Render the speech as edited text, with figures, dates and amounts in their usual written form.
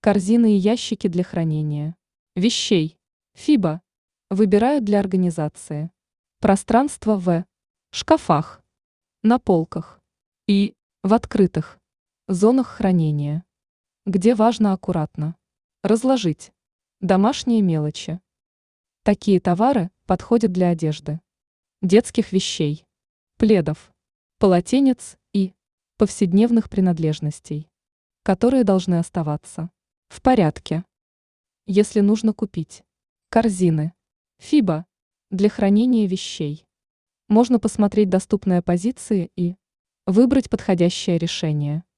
Корзины и ящики для хранения вещей. ФИБА. Выбирают для организации. Пространство в шкафах, на полках и в открытых зонах хранения, где важно аккуратно разложить домашние мелочи. Такие товары подходят для одежды, детских вещей, пледов, полотенец и повседневных принадлежностей, которые должны оставаться в порядке. Если нужно купить корзины ФИБА для хранения вещей, можно посмотреть доступные позиции и выбрать подходящее решение.